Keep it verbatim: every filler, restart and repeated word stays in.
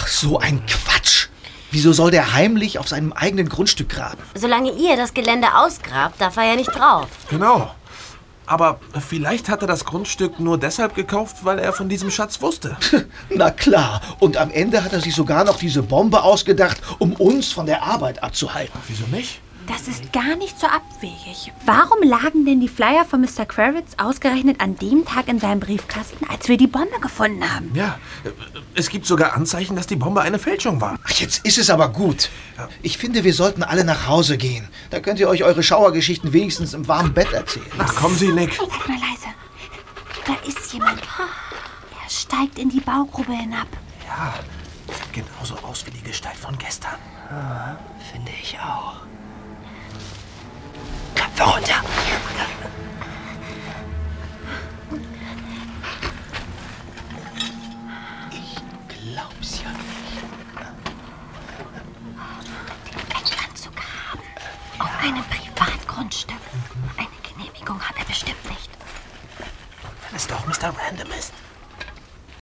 So ein Quatsch. Wieso soll der heimlich auf seinem eigenen Grundstück graben? Solange ihr das Gelände ausgrabt, darf er ja nicht drauf. Genau. Aber vielleicht hat er das Grundstück nur deshalb gekauft, weil er von diesem Schatz wusste. Na klar. Und am Ende hat er sich sogar noch diese Bombe ausgedacht, um uns von der Arbeit abzuhalten. Wieso nicht? Das ist gar nicht so abwegig. Warum lagen denn die Flyer von Mister Kravitz ausgerechnet an dem Tag in seinem Briefkasten, als wir die Bombe gefunden haben? Ja, es gibt sogar Anzeichen, dass die Bombe eine Fälschung war. Ach, jetzt ist es aber gut. Ich finde, wir sollten alle nach Hause gehen. Da könnt ihr euch eure Schauergeschichten wenigstens im warmen Bett erzählen. Ach, kommen Sie, Nick. Seid mal leise. Da ist jemand. Er steigt in die Baugrube hinab. Ja, sieht genauso aus wie die Gestalt von gestern. Finde ich auch. Köpfe runter. Ich glaub's ja nicht. Ein Anzug haben. Auf einem Privatgrundstück. Eine Genehmigung hat er bestimmt nicht. Wenn es doch Mister Random ist.